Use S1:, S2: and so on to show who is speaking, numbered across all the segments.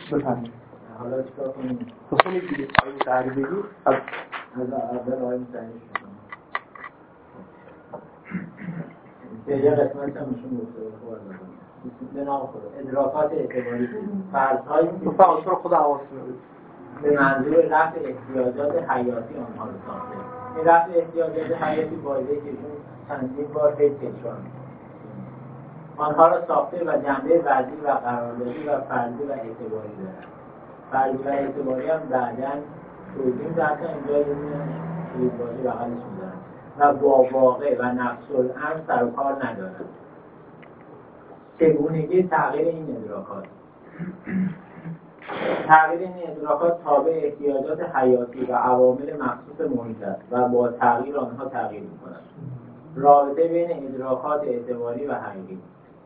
S1: بفهمید.
S2: حالا چیکار کنیم؟
S1: بخونید دیگه آیه متحری بگید
S2: از اول آیه متحری شدم یه قسمت هم میشون گفته خود به نام خود ادراکات اعتباری فرض‌هایی که
S1: فقط خود حواستون بود
S2: به منظور رفع احتیاجات حیاتی آنها رو ساخته. این رفع احتیاجات حیاتی باعثه که ایشون چندین بار تکرار آنها را ساخته و جنبه وضعی و قراردادی و فرضی و اعتباری دارد. فرضی و اعتباری هم بعداً توضیح دادن اینجا یه بازی بغلشون دارن و با واقع و نفس الامر سر و کار ندارد. چگونگی تغییر این ادراکات تغییر این ادراکات تابع احتیاجات حیاتی و عوامل مخصوص محیط است و با تغییر آنها تغییر می‌کند. رابطه بین ادراکات اعتباری و حقیقی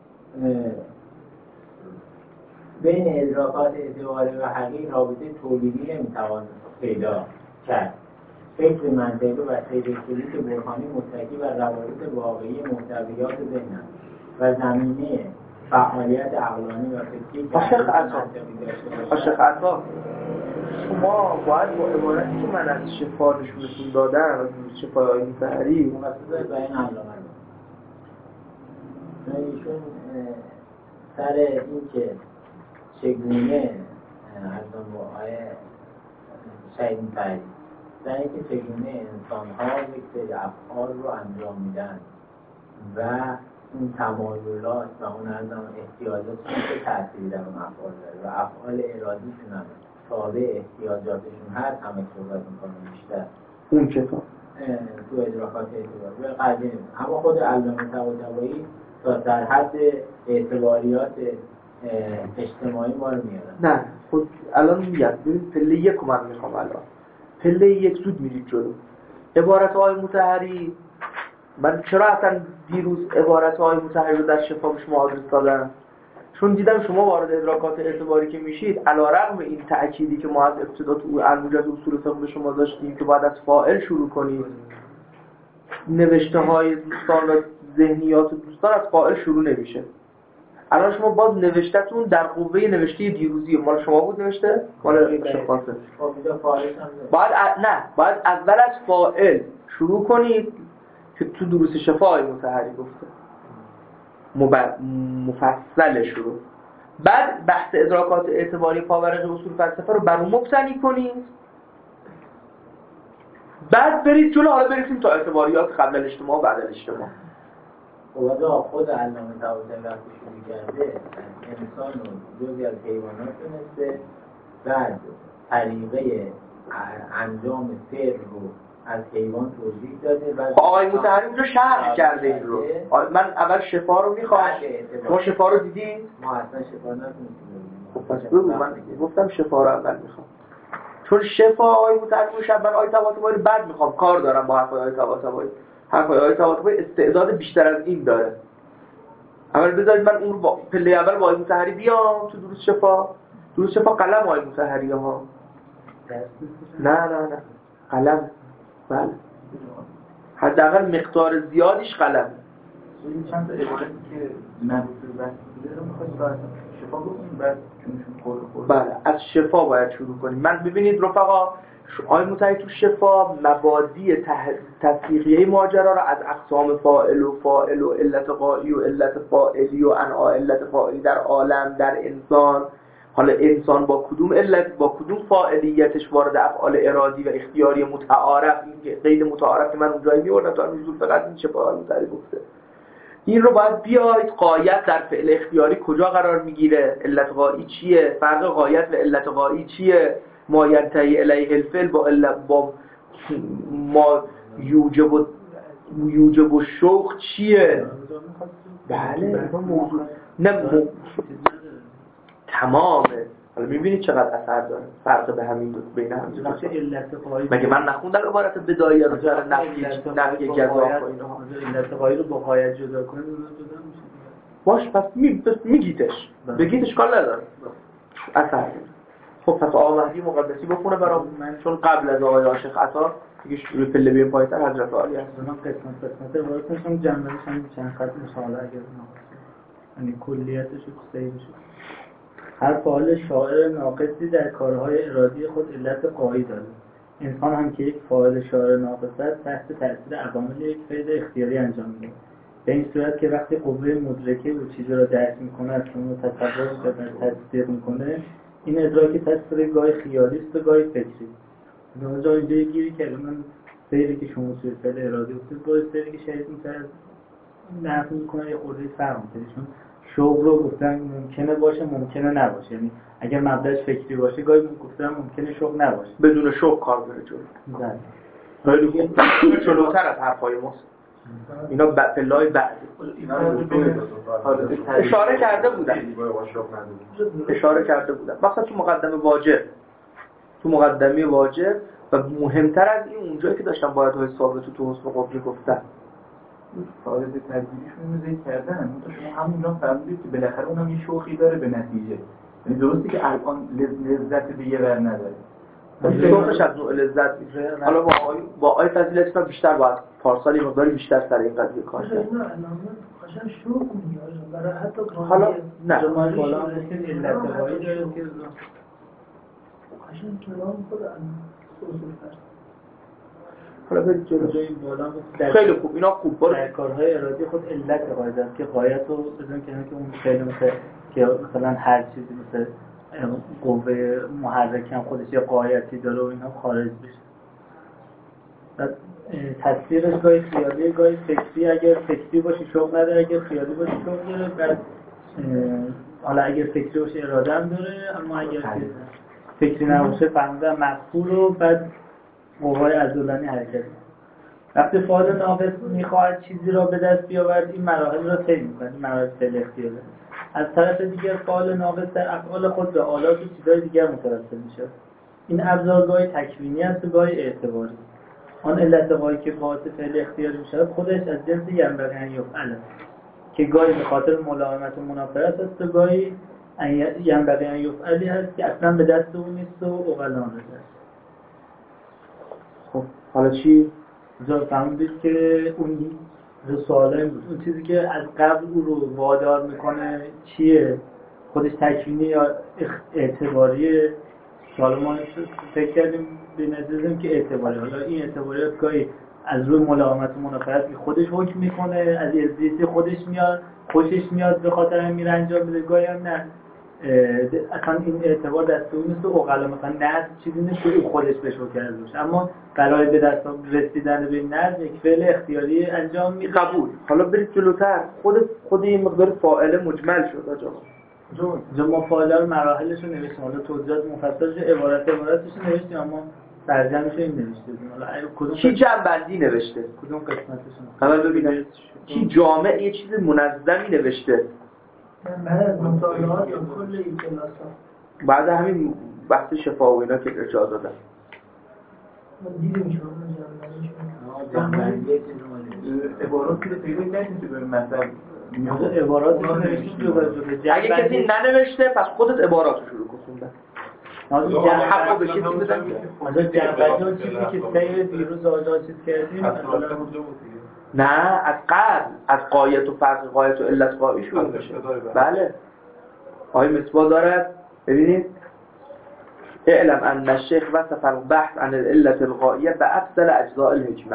S2: بین ادراکات اعتباری و حقیقی رابطه تولیدی نمی‌توان پیدا کرد. فکر منطقی و سیر سلوک برهانی متکی بر روابط واقعی محتویات ذهن است و زمینه فعالیت عقلانی و فکری
S1: شیخ عطا شما باید با عبارتی که من از شفا نشونتون دادم از شفای آیه مطهری
S2: مقصود بیان علامه ایشون سر این که چگونه از با آیه شهید مطهری سر این که چگونه انسان‌ها یک سری افعال رو انجام میدن و این تمایلات و اون احتیاجاتشون که تأثیری در اون افعال داره و افعال ارادیشون هم تابع احتیاجاتشون هست همه صحبت میکنه بیشتر
S1: اون کتاب
S2: تو ادراکات اعتباری و قضیه نیست. اما خود علامه طباطبایی تا در حد اعتباریات اجتماعی ما رو میارن.
S1: نه خود الان میگم ببین پله یک من میخوام الان پله یک زود میرید جلو. عبارت آیه مطهری من چرا اصلا دیروز عبارت آیه مطهری رو در شفا به شما آدرس دادم؟ چون دیدم شما وارد ادراکات اعتباری که میشید علیرغم این تأکیدی که ما از ابتدا تو الموجز اصول فقه به شما داشتیم که باید از فاعل شروع کنید، نوشته های دوستان و ذهنیات دوستان از فاعل شروع نمیشه. الان شما باز نوشتهتون در قوه نوشته دیروزی مال شما بود نوشته؟ مال شیخ قاسم. باید اول از فاعل شروع کنید که تو دروس شفای مطهری گفته مفصل شروع. بعد بحث ادراکات اعتباری پاورق اصول فلسفه رو بر اون مبتنی کنید. بعد برید جلو، حالا برسیم تا اعتباریات قبل الاجتماع و بعد الاجتماع.
S2: خود علامه طباطبایی وقتی شروع کرده انسان رو جزئی از حیوانات دونسته، بعد طریقه انجام فعل رو از حیوان توضیح داده. بعد
S1: آقای مطهری اونجا شرح کرده این رو. من اول شفا رو میخوام. شما شفا رو دیدید؟
S2: ما اصلا شفا ندیدیم.
S1: پس بگو من گفتم شفا رو اول میخوام. چون شفا آقای مطهری رو شب من آقای طباطبایی رو بعد میخوام، کار دارم با حرفای آقای طباطبایی. حرفای آقای طباطبایی استعداد بیشتر از این داره. اول بذارید من اون رو پله اول با آقای مطهری بیام تو دروس شفا. دروس شفا قلم آقای مطهری ها. نه قلم. بله حداقل مقدار زیادیش قلم.
S3: این چند تا عبارتی که مربوط به بحث بوده رو می‌خواید بعد شفا بکنیم بعد چونشون خورد.
S1: بله از شفا باید شروع کنیم. من ببینید رفقا آقای مطهری تو شفا مبادی تفریقیه ماجرا رو از اقسام فاعل و علت قائی و علت فاعلی و انواع علت فاعلی در عالم در انسان، حالا انسان با کدوم علت با کدوم فاعلیتش وارد افعال ارادی و اختیاری متعارف، این غیر متعارف که من اونجایی میوردم تو اصول فقط این شفا مطهری گفته. این رو باید بیاید غایت در فعل اختیاری کجا قرار میگیره، علت غایی چیه، فرق غایت و علت غایی چیه، ما ینتهی الیه الفعل با ما یوجب و شوق چیه. بله موضوع نه تمامه. حالا میبینید چقدر اثر داره فرق به همین دو بین هم مگه من نخوندم عبارت بدایه رو جر نفی گذاف و اینها
S3: علت قایی رو با غایت جدا کنیم جدا میشه
S1: باش. پس میگیتش بگیتش کار نداره اثر. خب پس آقا مهدی مقدسی بخونه برام من، چون قبل از آقای عاشق عطا دیگه روی پله بیایم پایتر حضرت عالی هست.
S3: من قسمت روایت می‌خوام جنبش هم چند خط مصالحه اگر یعنی کلیتش رو سید میشه.
S4: هر فعال شاعر ناقصی در کارهای ارادی خود علت قایی دارد. انسان هم که یک فاعل شاعر ناقص است تحت تأثیر عوامل یک فعل اختیاری انجام می‌دهد. به این صورت که وقتی قوه مدرکه او چیزی را درک می‌کند که اون تصور می‌کند تصدیق می‌کنه، این ادراک تصویر گاهی خیالی است و گاهی فکری. در جای گیری که من سیری که شما توی فعل ارادی افتید با سیری که شهید می‌ترد نقل می‌کنه یه خورده فرق می‌کنه، چون شوق رو گفتن ممکنه باشه ممکنه نباشه، یعنی اگر مبدأش فکری باشه گاهی گفتن ممکنه شوق نباشه،
S1: بدون شوق کار بره جلو.
S4: بله
S1: خیلی خوب. جلوتر از حرفای ماست. اینا پله‌های بعدی. اشاره کرده بودن. مثلا تو مقدمه واجب و مهمتر از این اونجایی که داشتم باید های ثابت تو حسن قبلی گفتن.
S3: فارغ تدبیریشون رو ذکر کردن. شما همون فهمیدید که بالاخره اونم یه شوخی داره به نتیجه. یعنی درسته که الان لذت به یه ور نداره.
S1: شوقش از نوع لذت میشه. حالا با آی فضیلتی من بیشتر باید پارسال یه مقداری بیشتر سر این قضیه کار کنم.
S5: قشنگ شوق میاد برای حتی
S1: حالا نه
S4: جمعه بالا هم که علت قایی داره که
S5: قشنگ کلام خود
S1: حالا برید جلو.
S4: این بالا
S1: خیلی خوب، اینا خوب.
S4: در کارهای ارادی خود علت قاعده است که قایت رو بدون که اون خیلی مثلا هر چیزی مثل قوه محرک هم خودش یه قایتی داره و اینا خارج بشه. بعد تصویرش گاهی خیالی گاهی فکری، اگر فکری باشه شوق نداره، اگر خیالی باشه شوق داره. بعد حالا اگر فکری باشه اراده هم داره، اما اگر فکری نباشه فهمیدن مقصور رو بعد قوای عضلانی حرکت. وقتی فعال ناقص میخواهد چیزی را به دست بیاورد این مراحل را طی می‌کند، مراحل فعل اختیاری. از طرف دیگر فعال ناقص در افعال خود به آلات و چیزهای دیگر متوسل می‌شود. این ابزار گاهی تکوینی است و گاهی اعتباری. آن علت قایی که باعث فعل اختیاری می‌شود خودش از جنس ینبغی ان یفعل است که گاهی به خاطر ملائمت و منافرت است و گاهی ینبغی ان یفعلی هست که اصلا به دست او نیست و عقلا است.
S1: خب حالا چی؟
S4: فهمیدید که اون سواله بود. اون چیزی که از قبل او رو وادار میکنه چیه؟ خودش تکوینی یا اعتباریه؟ حالا ما فکر کردیم به نظرم که اعتباری. حالا این اعتباریات گاهی از روی ملائمت و منافرت که خودش حکم میکنه، از ازدیسی خودش میاد، خوشش میاد به خاطر هم میره انجام بده، گاهی هم نه اصلا این اعتبار دست اون نیست و اقلا مثلا نرد چیزی نیست که خودش بشو کرده باشه، اما برای به دست رسیدن به این نرد یک فعل اختیاری انجام میده.
S1: قبول. حالا برید جلوتر. خود این مقدار فاعل مجمل شد
S4: آجا ما فاعل رو مراحلش رو نوشتیم، حالا توضیحات مفصلش عبارتش رو نوشتیم، اما ترجمه‌ش رو این نوشته. حالا
S1: کی جمع‌بندی نوشته؟
S4: کدوم قسمتش رو؟
S1: حالا ببینید کی جامع یه چیز منظمی نوشته؟
S5: بعد از مطالعات یا کل این کلاس‌ها
S1: بعد همین بحث شفا و اینا که ارجاع دادن
S5: ما دیدیم
S2: جمع‌بندی
S3: عباراتی رو پیدا کردیم که به مثلا
S4: عباراتش رو نوشتیم جدا.
S1: اگه کسی ننوشته پس خودت عباراتو شروع کن خوندن. حقا به کسی بدن
S4: از جنبندی اون چیزی که سیر دیروز آجا چیز کردیم
S1: نه از قبل از قایت و فرق قایت و علت قایی شروع میشه. بله آقای مصباح دارد. ببینید اعلم ان الشیخ وصف البحث عن العلة الغائیه بأفضل اجزاء الحکمه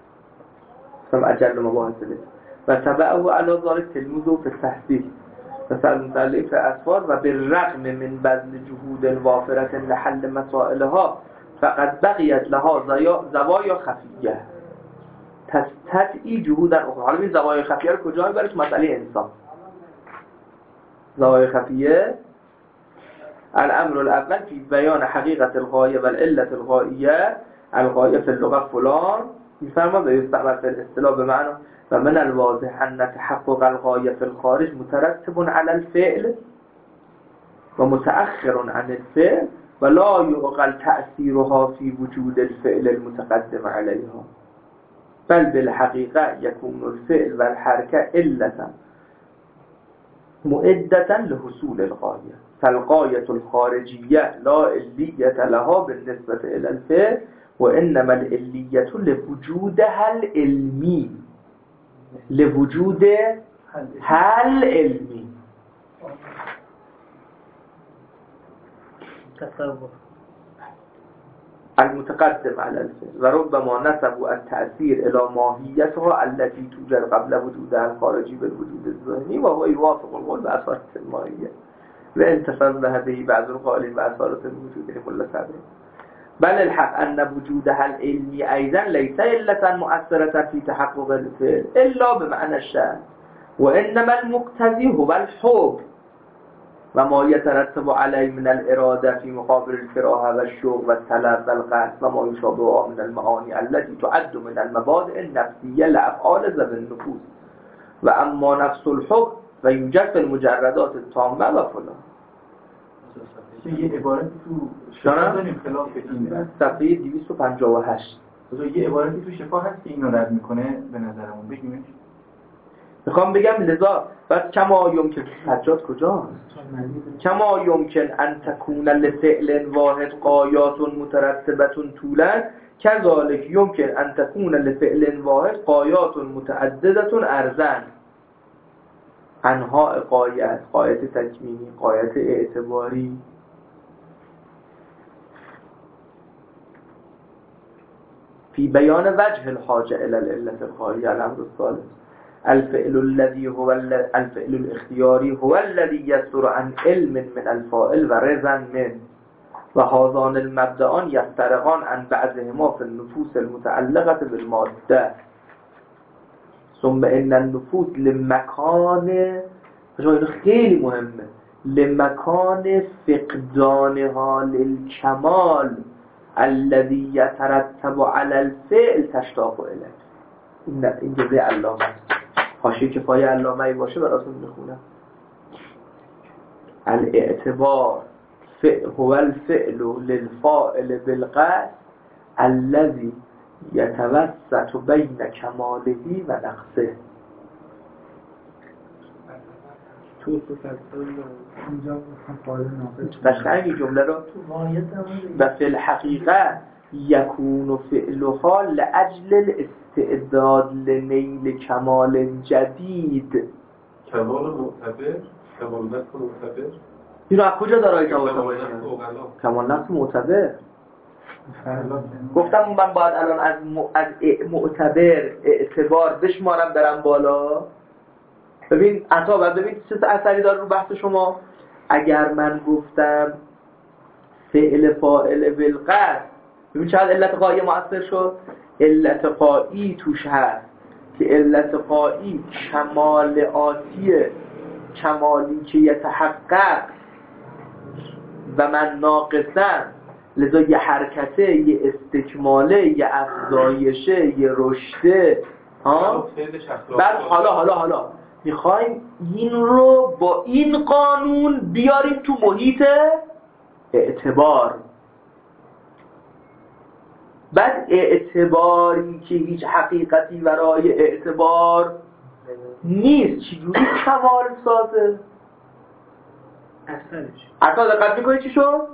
S1: ثم اجل مباحث له و تبعه علی ذلك تلموذه في التحصیل مثل متعلق في اطفال و بالرغم من بذل جهود وافرة لحل مسائلها فقد بقیت لها زوایا خفیه تستدعی جهودا اخرى. حالا این زوایای خفیه رو کجا میبره؟ تو مسئله انسان. زوایای خفیه الامر الاول فی بیان حقیقت الغایه و العلة الغائیه. الغایه فی اللغه فلان میفرما به یستعمل فی الاصطلاح به معنی و من الواضح ان تحقق الغایه فی الخارج مترتب علی الفعل و متأخر عن الفعل و لا يعقل تأثیرها فی وجود الفعل المتقدم علیها بل بالحقیقه یکون الفعل و الحرکه علتا مؤدتا لحصول الغایه فالغایه الخارجیه لا علیه لها بالنسبه الى الفعل و انما العلیه لوجودها العلمی لوجود حل علمی.
S4: تصور
S1: المتقدم على الفعل و ربما نسبوا التأثير الى ماهیتها التي توجد قبل وجودها الخارجی بالوجود الذهنی و هو يوافق القول بأثارة الماهیه و انتصال به بعض القائلين بأثارة الوجود ملا صدر بل الحق أن وجودها العلمي أيضا ليس علة مؤثرة في تحقق الفعل إلا بمعنى الشأن وإنما المقتضي هو الحب وما يترتب عليه من الإرادة في مقابل الكراهة والشوق والطلب والقصد وما يشابهها من المعاني التي تعد من المبادئ النفسية لأفعال ذوي النفوس وأما نفس الحب فيوجد في المجردات التامة وفلان.
S3: یه عبارتی تو شفا داریم خلاف این
S1: صفحه 258
S3: یه عبارتی تو شفا هست که اینو رد میکنه به نظرمون بگیمش.
S1: میخوام بگم لذا بس کما یمکن سجاد کجاست؟ کما یمکن ان تکون لفعل واحد قایات مترتبه طولا کذالک یمکن ان تکون لفعل واحد قایات متعدده عرضا. انواع قایت تکمینی، قایت اعتباری. في بيان وجه الحاجة إلى العلة الخارجة الأمر الثالث الفعل الذي هو الفعل الاختياري هو الذي يصدر عن علم من الفاعل ورضا منه وهذان المبدأان يفترقان عن بعضهما في النفوس المتعلقة بالمادة ثم إن النفوس لمكان خیلی مهمه لمكان فقدانها للكمال الذي يترتب على الفعل تشتاق إليه. این جزء علامه است. حاشیه کفایه علامه باشه براتون میخونم. الاعتبار هو الفعل للفاعل بالقصد الذي يتوسط بين كماله و نقصه. بشنگی جمله رو و فی الحقیقه یکون فعلها لأجل الاستعداد لنیل کمال جدید.
S6: کمال معتبر کمال نفس معتبر
S1: اینو از کجا داره جواب کمال نفس معتبر؟ گفتم من باید الان از معتبر اعتبار بشمارم برم بالا. ببین عطا بعد ببین چه اثری داره رو بحث شما. اگر من گفتم فعل فاعل بالقصد ببین چقدر علت قایی مؤثر شد. علت قایی توش هست که علت قایی کمال آتیه، کمالی که یتحقق و من ناقصم، لذا یه حرکته، یه استکماله، یه افزایشه، یه رشده. بعد حالا میخوایم این رو با این قانون بیاریم تو محیط اعتبار. بعد اعتباری که هیچ حقیقتی برای اعتبار نیست چجوری کمال سازه؟ اصلا دقت میکنی چی شد؟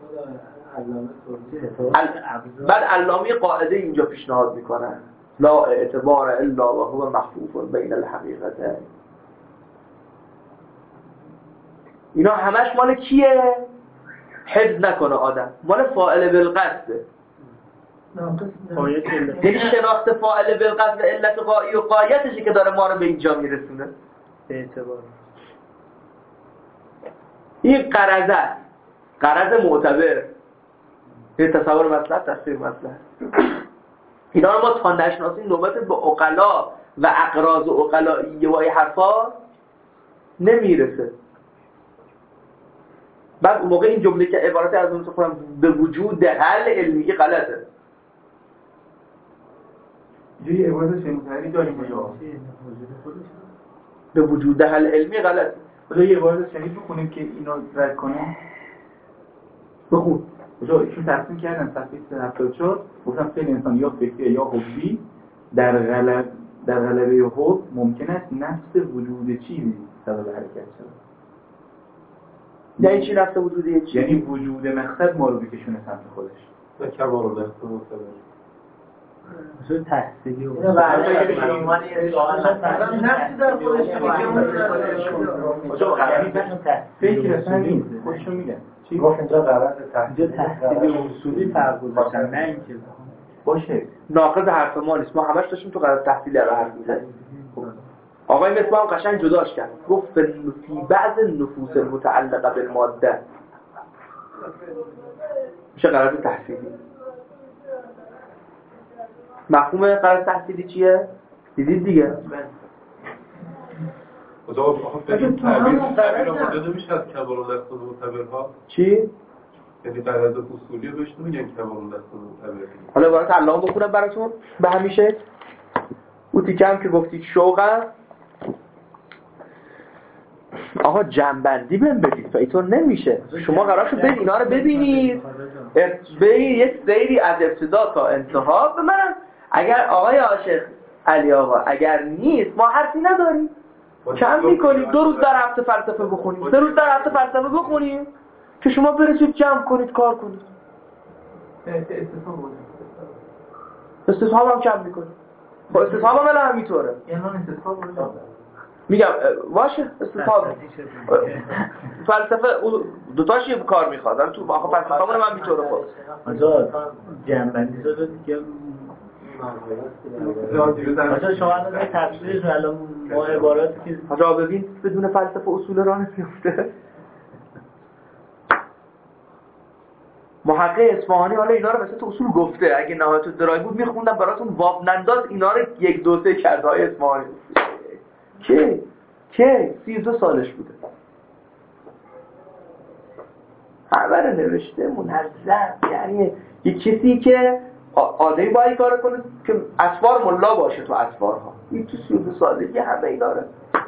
S1: بعد علامه قاعده اینجا پیشنهاد میکنن لا اعتبار الا و هو محفوف بین الحقیقتین. اینا همش مال کیه؟ حفظ نکنه آدم، مال فاعل بالقصده. یعنی شناخت فاعل بالقصد و علت قایی و قایتشی که داره ما رو به اینجا میرسونه.
S4: اعتبار
S1: این قرضه است، قرض معتبر. این تصور مطلب، تفسیر مطلب. اینا رو ما تا نشناسیم نوبت به عقلا و اقراض و عقلائیه و این حرفا نمیرسه. بعد اون موقع این جمله که عبارت از اون تو به وجود حل علمی غلطه.
S3: یه عبارت شنیداری داریم یا
S1: به وجود حل علمی غلطه.
S3: خدا یه عبارت شنید بخونیم که اینو رد کنیم. بخون. خدا ایشون تقسیم کردن صفحه 374 گفتم فعل انسان یا فکری یا حبی در غلبه حب ممکن است نفس وجود چیزی سبب حرکت شود.
S1: یعنی چی نفس وجودی چی؟
S3: یعنی وجود مقصد ما رو بکشونه سمت خودش.
S6: و کمال نفس معتبر
S4: اصول تحصیلی و
S2: اینو برای عنوان یه سوال
S5: نفسی در خودش
S3: یعنی فکر اصلا نیست، خودشون میگن چی؟
S6: گفت اینجا قرار
S4: اینجا تحصیل اصولی فرق گذاشتن، نه اینکه
S3: باشه
S1: ناقض حرف ما نیست، ما همش داشتیم تو قرار تحصیلی رو حرف می‌زدیم. آقای مصباح هم قشنگ جداش کرد، گفت فی بعض نفوس المتعلقه بالماده میشه قرار تحصیلی. مفهوم قرار تحصیلی چیه؟ دیدید دیگه؟
S6: آخه بگیم تعبیر آماده نمیشه از کمال و نقص معتبرها.
S1: چی؟
S6: یعنی قرارداد اصولی رو بهش نمیگن کمال و نقص معتبر.
S1: حالا عبارت علامه بخونم براتون به همیشه. اون تیکه هم که گفتید شوقم، آقا جنبندی بهم بدید، اینطور نمیشه. شما قرار شد برید اینا رو ببینید، یک سیری از ابتدا تا انتها به منم. اگر آقای عاشق علی آقا اگر نیست ما حرفی نداریم، کم میکنیم. 2 روز در هفته فلسفه بخونیم، 3 روز در هفته فلسفه بخونیم که شما برسید جمع کنید کار کنید. استصحاب هم کم میکنیم. خب استصحاب هم الان همینطوره. میگم باشه استصحاب فلسفه دوتاش یه کار میخواد. تو آخه فلسفه همون هم میطوره. خب
S4: آجا جنبندی شده دیگه. آجا شما الان تفسیرش الان ما عباراتی که
S1: آجا ببین بدون فلسفه اصول راه نمیفته. محقق اصفهانی حالا اینا رو مثلا تو اصول گفته، اگه نهایت درای بود میخوندم براتون واب ننداز اینا رو 1 2 3 کرده های اصفهانی. که 32 سالش بوده، خبر نوشته منظم. یعنی یه کسی که آدمی باید کار کنه که اسوار ملا باشه تو اسوارها، این تو 32 سالگی همه ای داره.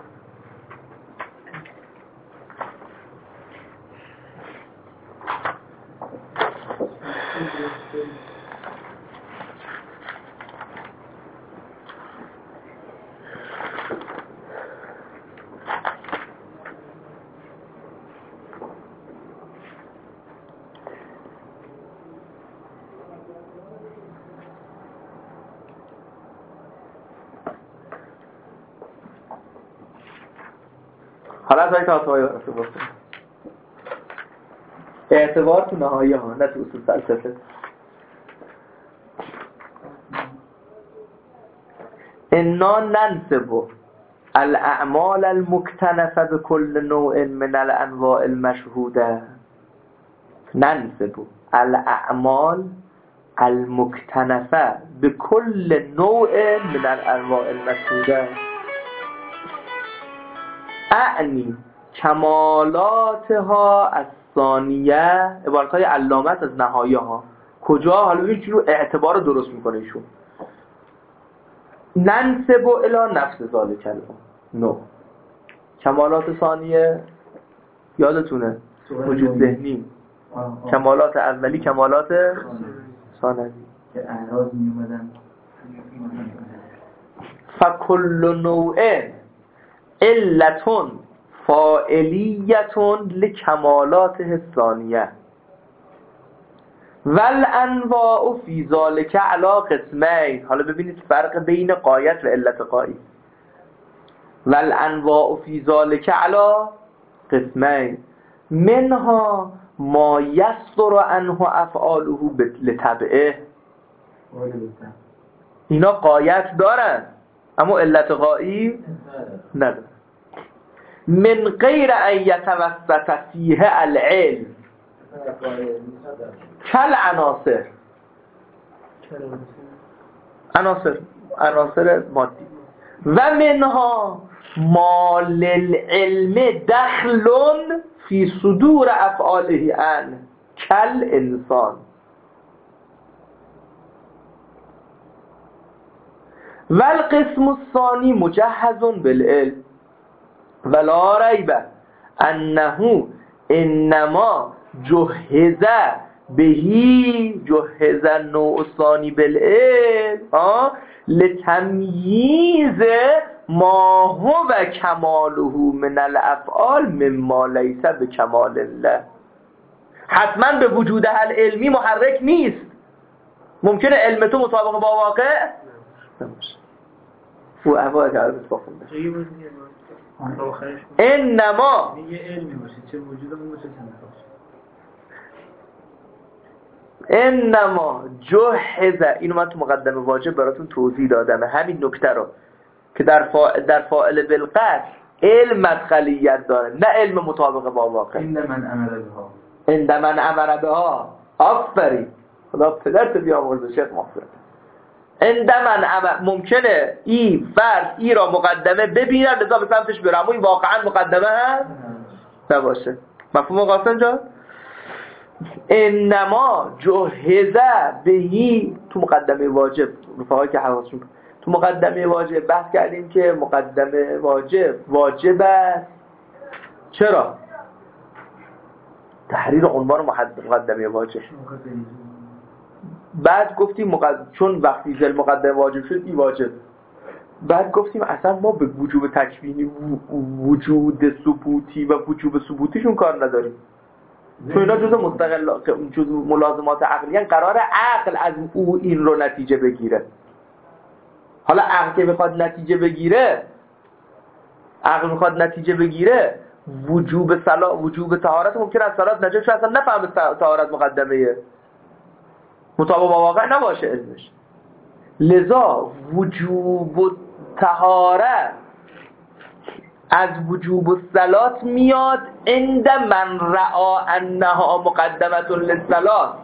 S1: حالا از های تاسوهای برسه گفته اعتبار تو نهایی ها، نه تو اصول فلسفه. انا ننسب الاعمال المكتنفه بكل نوع من الانواع المشهوده. ننسب الاعمال المكتنفه بكل نوع من الانواع المشهوده اعنی کمالاتها الثانیه. عبارتهای علامت از نهایه ها کجا؟ حالا این چون اعتبار رو درست میکنه ایشون. ننسب الی نفس ذالک نو. کمالات ثانیه یادتونه وجود ذهنی، کمالات اولی کمالات ثانوی
S3: که اعراض میومدن.
S1: فکل نوع علتون فاعلیتون لکمالاته الثانیه والانواع فی ذالک علی قسمین. حالا ببینید فرق بین غایت و علت غایی. والانواع فی ذالک علی قسمین منها ما یصدر عنه افعاله لتبعه. اینا غایت دارن اما علت غایی ندارن. من غیر ان یتوسط فیه العلم کل عناصر مادی و منها ما للعلم دخل فی صدور افعاله ان کل انسان. والقسم الثانی مجهز بالعلم ولا ریب انه انما جهز بهی جهز النوع الثانی بالعلم لتمییز ما هو کماله من الافعال مما لیس بکمال الله. حتما به وجود العلمی محرک نیست. ممکنه علم تو مطابق با واقع نباشه. او عوارض عرض بخونده انما
S4: میگه علمی باشه چه وجودمون باشه چه نباشه.
S1: انما جهز، اینو من تو مقدمه واجب براتون توضیح دادم، همین نکته رو که در فاعل بالقصد علم مدخلیت داره، نه علم مطابق با واقع. عند من امر بها آفرین، خدا پدرت بیامرزه شیخ مغفرت. عند من ممکنه این فرد ای را مقدمه ببینن لذا به سمتش برم، اما این واقعا مقدمه هست نباشه. مفهوم قاسم جان؟ انما جهزه بهی تو مقدمه واجب، رفقایی که حواسشون تو مقدمه واجب بحث کردیم که مقدمه واجب است. چرا؟ تحریر عنوان مقدمه واجب. بعد گفتیم چون وقتی زل مقدمه واجب شد این واجب. بعد گفتیم اصلا ما به وجوب تکوینی، وجود ثبوتی و وجوب ثبوتیشون کار نداریم، چون اینا جز ملازمات عقلی هستند. قرار عقل از او این رو نتیجه بگیره. حالا عقل که میخواد نتیجه بگیره وجوب طهارت ممکن است صلات نجات اصلا نفهم طهارت مقدمه مطابق با واقع نباشه علمش. لذا وجوب طهارت از وجوب الصلات میاد عند من رعا انها مقدمه للصلات،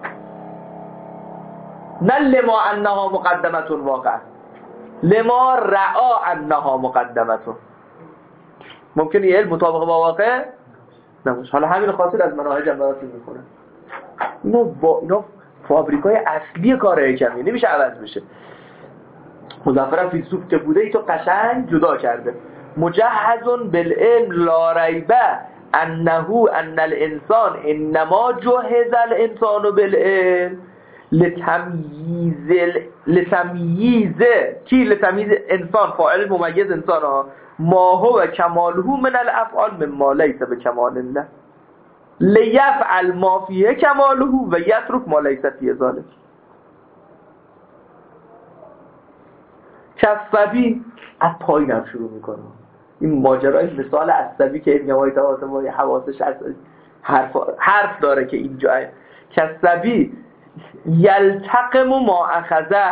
S1: نه لما انها مقدمه واقع، لما رعا انها مقدمه. ممکنه یه علم مطابق با واقع نباشه. حالا همین خاصیت از مناهج براتون میکنه. اینا فابریکای اصلی کار حکمی، نمیشه عوض بشه. مظفرم فیلسوف که بوده ای تو قشنگ جدا کرده. مجهز بالعلم لا ریبه ان الانسان انما جهز الانسان بالعلم لتمییز انسان، فاعل ممیز انسان ها، ما هو کماله من الافعال مما لیس بکمال الله لیفعل ما فیه کماله و یترک ما لیس فیه ذلک. کسبی از پایینم شروع میکنه. این ماجرای مثال عصبی که این نوای تواتمای حواسش حرف داره که اینجا کسبی یلتقم ما اخذه،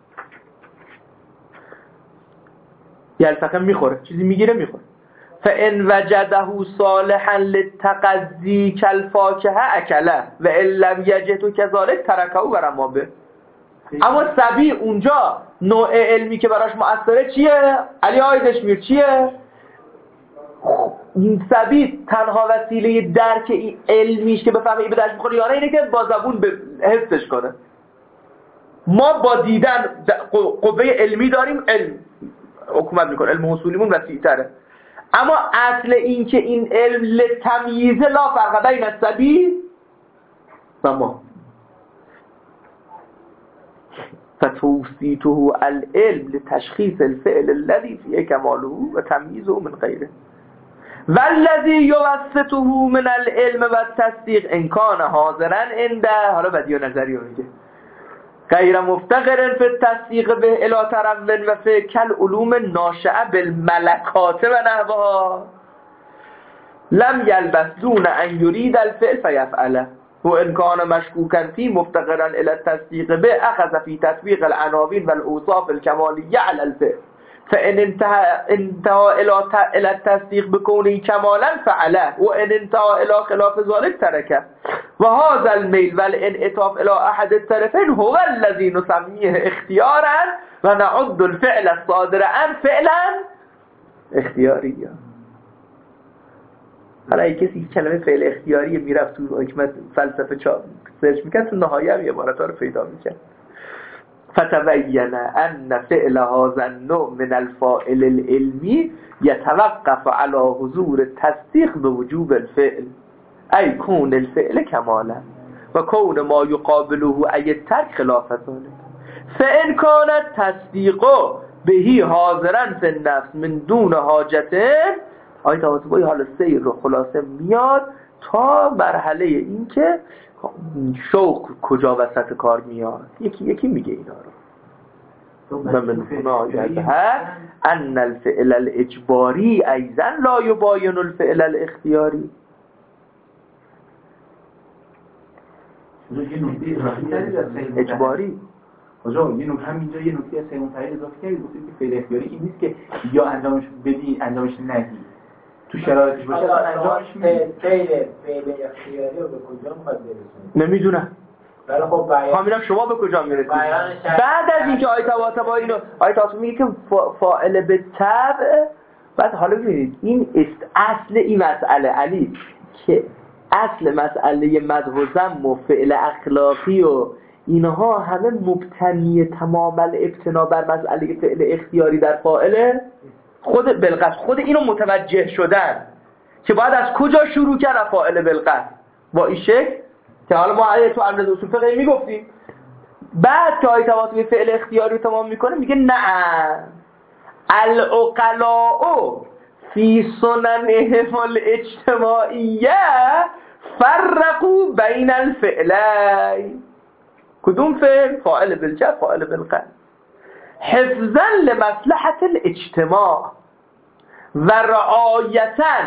S1: یلتقم میخوره، چیزی میگیره میخوره. فان وجده صالحا للتقضی کالفاکهه اکله و ان لم یجده کذلک ترکه و رما به. اما سبی اونجا نوع علمی که براش مؤثره چیه؟ علی آیدش میر چیه؟ سبی تنها وسیله درک این علمیش که بفهمه این به درش میخوره یا نه اینه که با زبون حسش کنه. ما با دیدن قوه علمی داریم، علم حکومت میکنه، علم حصولیمون وسیع تره. اما اصل این که این علم لتمییز لا فرق بین السبی و ما فتوسیته العلم لتشخیص الفعل الذي فيه كماله و تمییزه من غیره والذی یوسطه من العلم و التصدیق ان کان حاضرا عنده. حالا بدیع نظری رو میگه غیر مفتقر فی التصدیق به الی ترون و فی کل علوم ناشئه بالملکات و نحوها لم یلبث دون ان یرید الفعل فیفعله و ان کان مشکوکا فی مفتقرا الی التصدیق به اخذ فی تطبیق العناوین و الاوصاف الکمالیه علی الفعل فان انتهى الى التصديق بكونه كمالا فعله وان انتهى الى خلاف ذلك تركه وهذا الميل والانعطاف الى احد الطرفين هو الذي نسميه اختيارا ونعد الفعل الصادر عن فعلا اختیاریا. حالا اگه کسی کلمه فعل اختیاری میرفت تو حکمت فلسفه سرچ میکرد تو نهایه هم عبارت ها رو پیدا میکرد. فتبين أن فعل هذا النوع من الفاعل العلمي يتوقف على حضور التصديق بوجوب الفعل أي كون الفعل كمالا وكون ما يقابله أي الترك خلاف ذلك فإن كان التصديق به حاضرا في النفس من دون حاجة. آیت آتبایی حالا سیر رو خلاصه میاد تا مرحله این که شوق کجا وسط کار میاد. یکی میگه اینا رو و من هنا یذهب ان الفعل الاجباری ایضا لا یباین الفعل الاختیاری.
S3: یه نکته اضافه کردید از سعی
S1: اجباری
S3: آجا یه نکته همینجا یه نکته از سعی متحد اضافه کردید گفتید که فعل اختیاری این نیست که یا انجامش بدی انجامش ندی تو شرایطش باشه اصلا انجامش میدی.
S2: فعل اختیاری رو به کجا میخواد برسونید؟
S1: نمیدونم.
S2: ولی خب
S1: همینم شما به کجا میرسید؟ بعد از اینکه آیه طباطبا اینو آیه طباطبا میگه که فاعل به طبع، بعد حالا ببینید این اصل این مسئله علی که اصل مسئله مدح و ذم و فعل اخلاقی و اینها همه مبتنی تمام الابتنا بر مسئله فعل اختیاری در فاعله خود بالقصد. خود اینو متوجه شدن که باید از کجا شروع کرد فاعل بالقصد با این شکل که حالا ما تو امر اصول فقهی میگفتیم. بعد که آیه تواتر فعل اختیاری رو تمام میکنه میگه نه العقلاء فی سننهم الاجتماعیه فرقوا بین الفعلین. کدوم فعل؟ فاعل بالجر فاعل بالقصد حفظا لمصلحة الاجتماع و رعایتا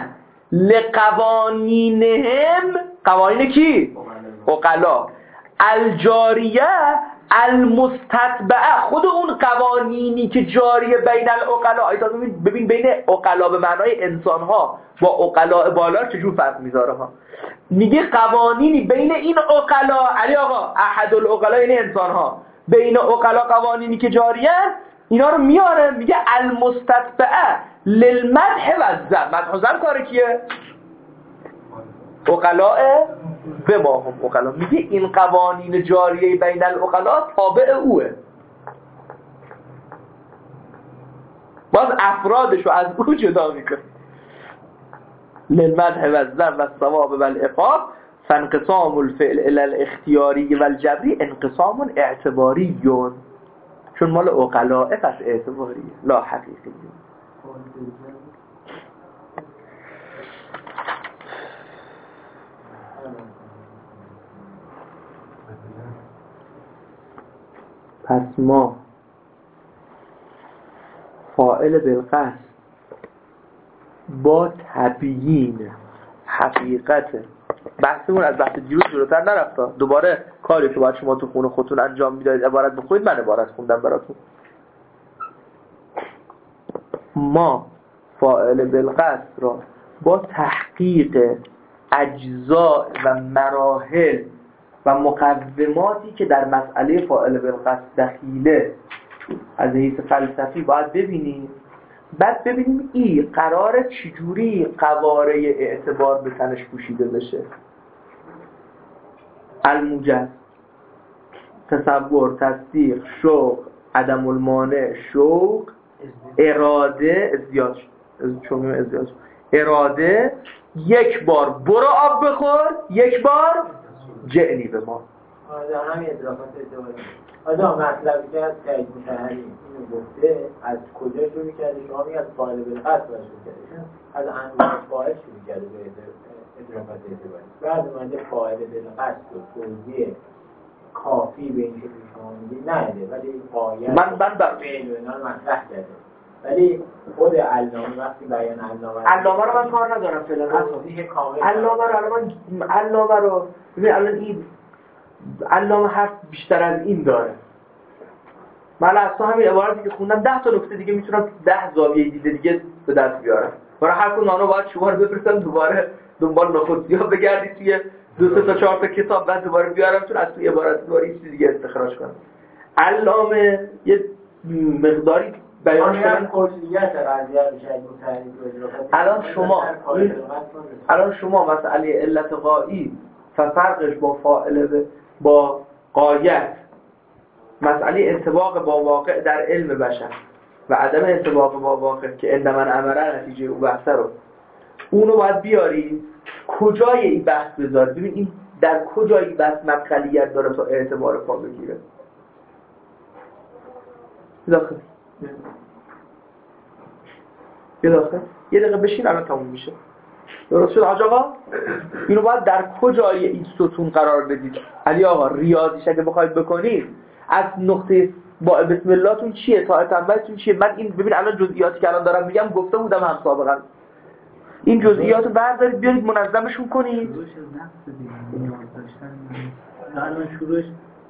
S1: لقوانینهم. قوانین کی؟ عقلا الجاریه المستتبعه. خود اون قوانینی که جاریه بین العقلا. ببین بین عقلا به معنای انسان ها با عقلا بالا چجور فرق میذاره ها. میگه قوانینی بین این عقلا، علی آقا احد العقلا یعنی انسان ها، بین عقلا قوانینی که جاریه اینا رو میاره. میگه المستتبعه للمدح و الذم. مدح و ذم کار کیه؟ عقلاء به ما هم عقلا. میگه این قوانین جاریه بین العقلا تابع اوه، باز افرادشو از او جدا میکنه. للمدح و الذم و الثواب و العقاب فانقسام الفعل الى الاختیاری و الجبری انقسام اعتباری، چون مال عقلاء پس اعتباریه لا حقیقیه. پس ما فاعل بالقصد با تبیین حقیقت بحثمون از بحث دیروز جلوتر نرفته. دوباره کاری که باید شما تو خونه خودتون انجام میدادید عبارت بخونید، من عبارت خوندم براتون. ما فاعل بالقصد را با تحقیق اجزاء و مراحل و مقوماتی که در مسئله فاعل بالقصد دخیله از حیث فلسفی باید ببینیم. بعد ببینیم این قراره چجوری قواره اعتبار به تنش پوشیده بشه. الموجز، تصور، تصدیق، شوق، عدم المانع، شوق، اراده، ازدیاد، اراده. یک بار برو آب بخور، یک بار جعنی به ما.
S2: همین اضافات آجا مطلبی که از سعید مطهری اینو گفته از کجا شروع کرده؟ شما میگه از فاعل بالقصد شروع کرده، از انواع فاعل شروع کرده به اضافات اعتباری. بعد اومده فاعل بالقصد و توضیح کافی به این که شما میگید نده، ولی قایت
S1: من بر
S2: فعل و اینا رو مطرح کرده. ولی خود علامه وقتی بیان
S1: علامه رو من کار ندارم فعلا.
S2: توضیح کامل
S1: علامه رو ببین الان این علامه حرف بیشتر از این داره. من اصلا همین عبارتی که خوندم 10 تا نکته دیگه میتونم 10 زاویه دیده دیگه به دست بیارم. برای هر کدوم اونها باید شما رو بفرستم دوباره دنبال نخودسی‌ها بگردید توی 2 تا 4 تا کتاب، بعد دوباره بیارم چون از توی عبارت دوباره یه چیز دیگه استخراج کنم. علامه یه مقداری بیان کردن
S2: کلیت قضیه رو شاید متعریف.
S1: الان شما مسئله علت غایی فرقش با فاعل با غایت، مسئله انطباق با واقع در علم بشر و عدم انطباق با واقع که عند من امره نتیجه او بحثه رو اونو باید بیاری کجای این بحث بذاری. ببین این در کجای این بحث مدخلیت داره تا اعتبار پا بگیره. داخل یه دقیقه بشین الان تموم میشه. درست شد حاج آقا؟ اینو باید در کجای این ستون قرار بدید. علی آقا ریاضیش اگه بخواید بکنید از نقطه با بسم الله تون چیه تا تنبلتون چیه. من این ببین الان جزئیاتی که الان دارم میگم گفته بودم هم سابقا. این جزئیاتو بردارید بیارید منظمشون کنید.
S4: الان شروعش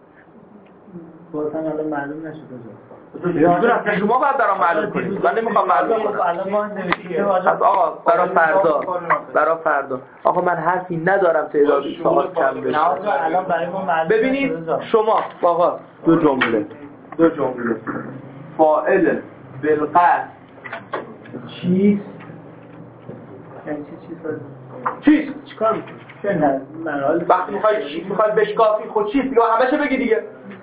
S4: بازم الان معلوم نشده
S1: تو شما باید برام معلوم کنید. من نمیخوام معلوم کنم.
S4: الان ما نوشتیم
S1: آقا برای فردا. آقا من حرفی ندارم تعداد سوال کم بشه.
S4: الان برای ما معلوم.
S1: ببینید شما آقا دو جمله فاعل بالقصد چیست؟
S4: یعنی چیست؟ چیکار میکنی؟ چه مراحل
S1: وقتی میخوای بشکافی خود چیست دیگه همشه بگی دیگه.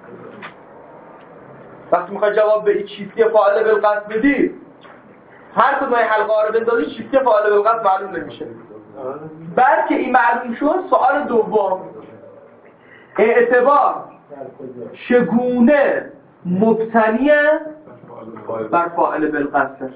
S1: وقتی میخوای جواب به این چیستی فاعل بالقصد بدی هر کدوم حلقه ها رو بندازی چیستی فاعل بالقصد معلوم نمیشه. بعد که این معلوم شد سوال دوم اعتبار چگونه مبتنی بر فاعل بالقصد.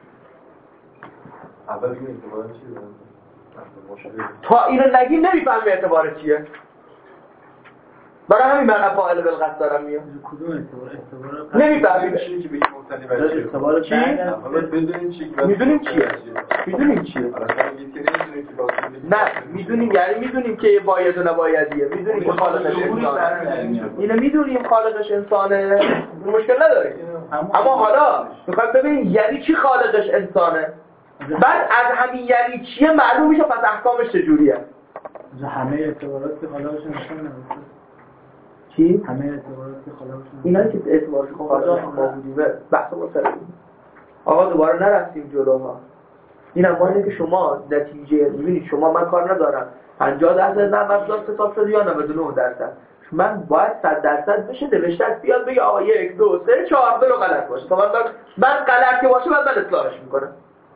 S1: تا اینو نگیم نمیفهمی اعتبار چیه. برای همین من فاعل بالقصد دارم میام.
S4: کدوم اعتبار
S1: نمیفهمید
S6: چیزی که بگیم مبتنی بر چیه.
S4: اعتبار
S1: چی؟
S6: میدونیم
S1: چیه. نه میدونیم یعنی میدونیم که باید و نبایدیه. میدونیم که خالقش انسانه. اینو میدونیم خالقش انسانه. مشکل نداره. اما حالا میخواد ببینیم یعنی چی خالقش انسانه. بعد از همین یعنی چیه معلوم میشه پس احکامش چجوریه.
S4: همه اعتبارات که خالقش انسانه.
S1: چی؟
S4: همه اعتبارات که خالقش
S1: اینا که اعتبارش خالقش ما بودیم بحث ما سر آقا دوباره نرفتیم جلوها. این هم اینه که شما نتیجه میبینید شما من کار ندارم 50% نه مبدأ حساب شده یا 99%. من باید 100% بشه نوشته‌اش بیاد بگه آقا 1 2 3 4 رو غلط باشه. تا من غلط که باشه بعد من اصلاحش میکنم.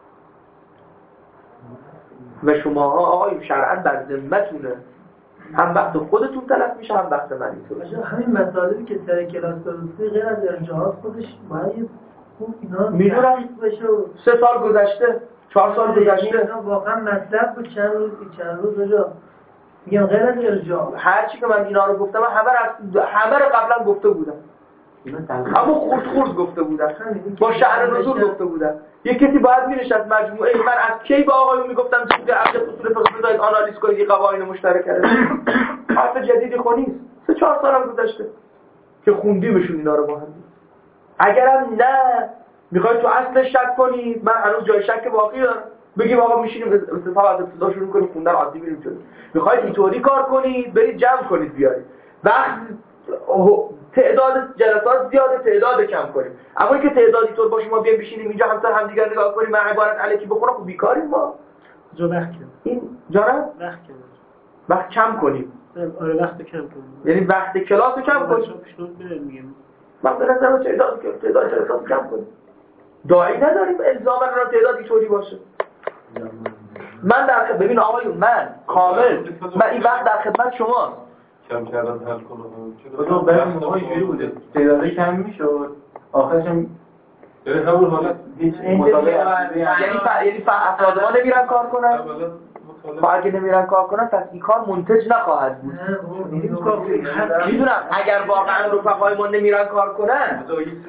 S1: و شماها آقای شرعاً بر ذمتونه. هم وقت خودتون تلف میشه هم وقت من اینطور.
S5: همین مطالبی که سر کلاس درستی غیر از ارجاعات خودش باید خوب اینا
S1: میدونم
S5: بشه.
S1: 3 سال گذشته 4 سال گذشته
S5: اینا واقعا مطلب بود چند روز اجا میگم غیر از ارجاع
S1: هر چی که من اینا رو گفتم همه رو قبلا گفته بودم. اما خورد گفته بودم. با شأن نزول گفته بودم. یک کسی باید می‌نشست مجموعه من از کی با آقایون میگفتم که عقد اصول فقه بذارید آنالیز کنید این قوانین مشترکه. حرف جدیدی خو نیست. 3-4 سال هم گذشته که خوندیمشون اینا رو با هم. اگرم نه میخواید تو اصل شک کنید من هنوز جای شک باقی دارم. بگیم آقا میشینیم استفاده از ابتدا شروع کنیم خوندن عادی بریم جلو. میخواید اینطوری کار کنید برید جمع کنید بیارید. وقت تعداد جلسات زیاده تعداد کم کنیم. اما اینکه تعدادی طور باشه ما بیایم بشینیم اینجا هم دیگر نگاه کنیم من عبارت الکی بخونم خب بیکاریم ما.
S4: جو وقت کم.
S1: این جارا وقت کم کنیم.
S4: آره وقت کم کنیم.
S1: یعنی وقت کلاس رو کم کنیم.
S4: میگم.
S1: من به نظر تعداد جلسات کم کنیم. داعی نداریم الزاما را تعدادی طوری باشه. من در ببین آقایون من کامل من این وقت در خدمت شماست.
S6: کم کردن حل کنم.
S3: تو برای ما اینجوری بوده. تعداد کم میشد. آخرش هم
S6: یعنی همون حالت
S3: هیچ مطالعه
S1: یعنی افراد ما نمیرن کار کنن. اگه نمیرن کار کنن پس این کار منتج نخواهد بود. میدونم اگر واقعا رفقای ما نمیرن کار کنن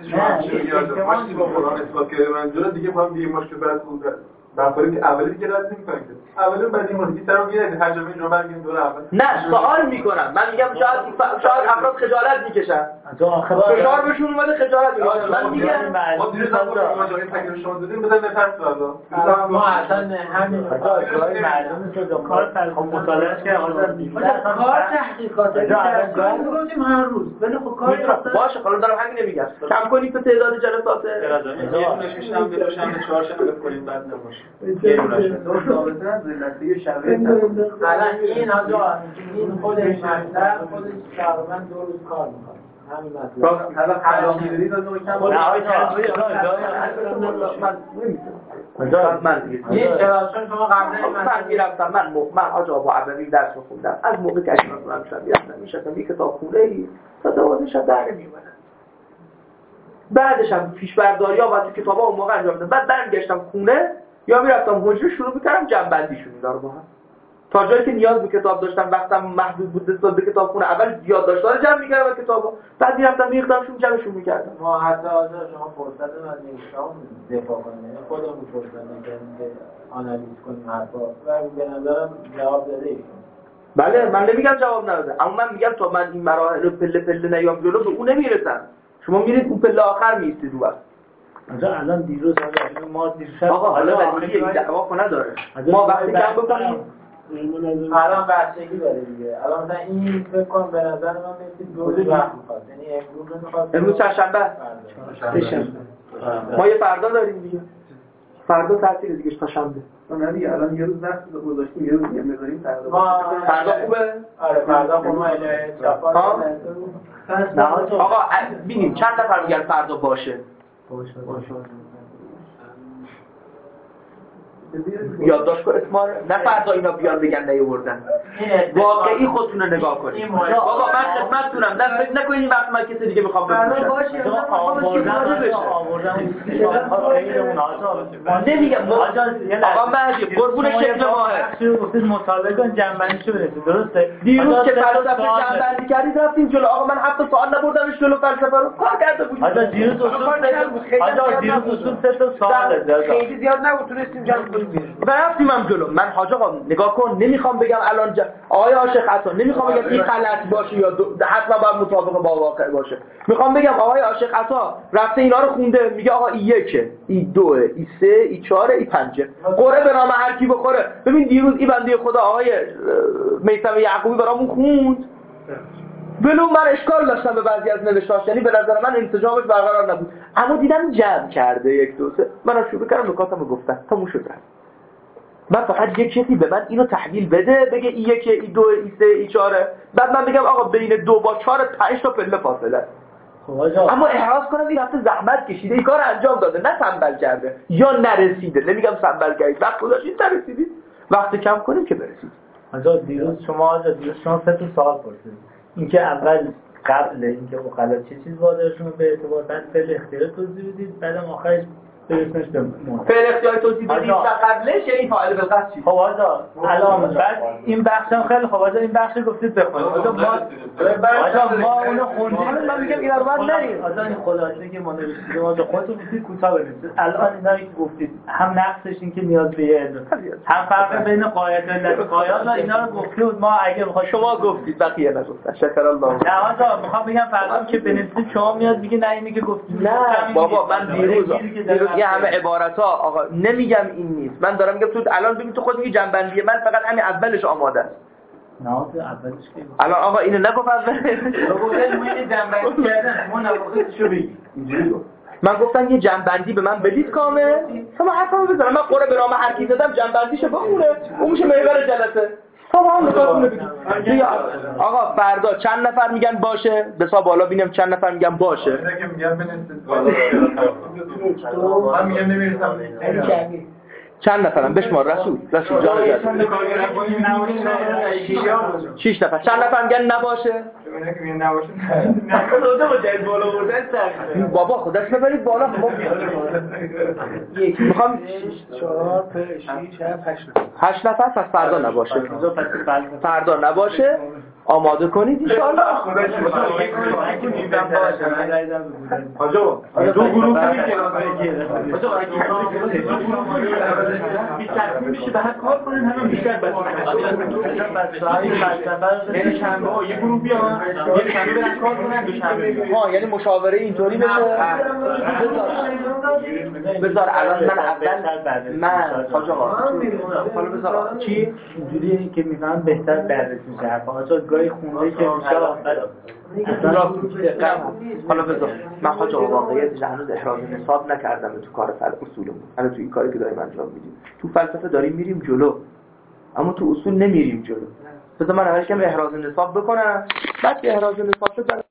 S6: دیگه ما هم مشکل بعد بود. بنابراین که اولی دیگه رد نمی‌کنه که اولی بعد این مورد سرم میاد هر جا این رو برگردیم دور اول
S1: نه سوال میکنم من میگم شاید افراد خجالت میکشن فشار بهشون اومده خجالت میکشن من میگم
S6: ما دیروز هم ماجرای تکلیف شما دادیم بدن نفس والا
S2: ما اصلا همین جای معلومه که کار
S4: مطالعه که
S5: کار تحقیقات گفتیم هر روز ولی خب کار
S1: باشه حالا دارم همین میگم کم کنید به تعداد جلسات
S6: یه نشستم داشتم 4 شنبه کنیم بعد نباشه
S2: الان این آجا این خودش مطلب خودش تقریبا 2 روز کار میکنه همین مطلب
S6: حالا خلاص می‌دید از اون کم
S1: من
S2: این چراشون شما قبلا
S1: من میرفتم من آجا با عبدی درس می‌خوندم از موقع که اشراف من شدم میشستم یک کتاب خونه‌ای تا 12 شب در نمی‌اومدم بعدش هم پیش‌برداری‌ها و تو کتابا اون موقع انجام دادم بعد برگشتم خونه یا میرفتم حجره شروع می‌کردم جمع‌بندیشون اینا رو با هم تا جایی که نیاز به کتاب داشتم وقتم محدود بود نسبت به کتابخونه اول زیاد داشتم جمع می‌کردم کتابا بعد میرفتم می‌ریختمشون جمعشون می‌کردم
S2: ما حتی آجا شما فرصت از اینشام دفاع کنیم خودمون فرصت نکردیم که آنالیز کنیم حرفا و به نظرم جواب داده ایشون
S1: بله من نمیگم جواب نداده، اما من میگم تا من این مراحل رو پله پله نیام جلو به اون نمیرسم. شما میرید اون پله آخر میستید اون وقت.
S4: الان دیروز ما دیروز
S1: آقا حالا ولی دعوا نداره. ما وقتی کم بکنیم
S2: الان بچگی داره دیگه. الان مثلا این فکر کنم به نظر من میاد دو روز وقت میخواد. یعنی امروز میخواد.
S1: امروز چهارشنبه. ما یه فردا داریم دیگه. فردا تعطیل دیگه تا شنبه.
S6: نه دیگه الان یه روز وقت گذاشتیم یه روز دیگه میذاریم فردا
S1: خوبه؟
S2: آره فردا خوبه. چاپار
S1: نه آقا ببینیم چند نفر میگن فردا باشه. یادداشت کن اسمار نه فردا اینا بیان بگن نیاوردن. واقعی خودتون رو نگاه کنید. بابا من خدمتتونم. نه فکر نکنید این وقت من کسی دیگه میخوام بگم. نمیگم آقا مهدی قربون شکل ماهه.
S4: گفتید مطالعه کن جنبندیشو برسید درسته؟
S1: دیروز که فلسفه جنبندی کردید رفتیم جلو. آقا من 7 سوال نبردمش جلو فلسفه رو کار کرده بودیم.
S4: آقا دیروز اصول 3 تا سوال داد.
S1: خیلی زیاد نبود تونستیم جمع کنیم. و رفتیم هم جلو. من حاج آقا نگاه کن نمیخوام بگم الان آقای عاشق عطا نمیخوام بگم این غلط باشه یا حتما باید مطابق با واقع باشه. میخوام بگم آقای عاشق عطا رفته اینا رو خونده میگه آقا ای 1 ای 2 ای 3 ای 4 ای 5 قره به نام هر کی بخوره. ببین دیروز این بنده خدا آقای میثم یعقوبی برامون خوند. ولو من اشکال داشتم به بعضی از نوشتاش، یعنی به نظر من انسجامش برقرار نبود، اما دیدم جمع کرده 1 2 3 منم شروع کردم نکاتمو گفتم تموم شد. من فقط یک کسی به من اینو تحویل بده بگه ای 1 ای 2 ای 3 ای 4 بعد من بگم آقا بین 2 با 4 5 تا پله فاصله. اما احراز کنم این هفته زحمت کشیده این کار انجام داده نه تنبل کرده یا نرسیده. نمیگم تنبل کردید وقت گذاشتید نرسیدید وقت کم کنیم که برسید.
S4: دیروز شما 3 تا سوال پرسیدید. اینکه اول قبل اینکه اون غلط چه چیز وادارشون به اعتبار بعد فعل اختیار توضیح بدید بعدم آخرش برسونش به
S1: فعل اختیار توضیح بدید و قبلش یعنی فاعل بالقصد چی؟
S4: خب الان بعد این بخشم خیلی خوب این بخش گفتید بخونید. ما اونو خوندیم
S1: من میگم اینا رو من نریم.
S4: این خلاصه که ما نوشتیم خودتون گفتید کوتاه بنویسید. الان اینا که گفتید هم نقصش این که نیاز به علم هم فرق بین قایت و قایات و اینا رو گفتید. ما اگه بخواد
S1: شما گفتید بقیه نگفتن شکر الله.
S4: نه آقا میخوام بگم فردا که بنویسید شما میاد میگه نه اینی که گفتید
S1: نه بابا من دیروز یه همه عبارت ها آقا نمیگم این نیست. من دارم میگم تو الان ببین تو خود میگی جنبندی من فقط همین اولش آماده است.
S4: نه اولش که
S1: الان آقا اینو نگفت اول
S2: بگو من جنبندی کردم ما نگفتشو بگی اینجوری گفت.
S1: من گفتم یه جنبندی به من بدید کامل شما حرفمو بزنم من قرعه به نام هر کی زدم جنبندیشو بخونه اون میشه محور جلسه. شما نگاهتون بگید آقا فردا چند نفر میگن باشه بسا بالا ببینم چند نفر میگن باشه.
S6: اینا که میگن بنویسید بالا من میگم نمیرسم.
S1: چند نفرم بشمار رسول جان جان 6 نفر. چند نفر میگن نباشه؟
S6: اینا که میگن نباشه
S1: نکنه با جای بالا بردن سخته. بابا خودش ببرید بالا. یکی میخوام
S3: 4 تا 6 7
S1: 8 نفر پس فردا نباشه. فردا نباشه آماده کنید ان شاء الله.
S6: آجا دو گروه
S3: میشه به هر کار کنن همه بیشتر یعنی شنبه ها یه گروه بیان یه شنبه برن کار کنن دوشنبه
S1: ها یعنی مشاوره اینطوری بشه. بذار الان من اول من حاج آقا حالا بذار
S4: چی اینجوریه که میفهمم بهتر بررسی میشه حرفا گاهی خونده که میشه
S1: حالا بذار من حاج آقا واقعیتش هنوز احراز نصاب نکردم تو کار اصولمون. الان تو این کاری که داریم انجام میدیم تو فلسفه داریم میریم جلو اما تو اصول نمیریم جلو. بذار من اولش کم احراز نصاب بکنم بعد که احراز نصاب شد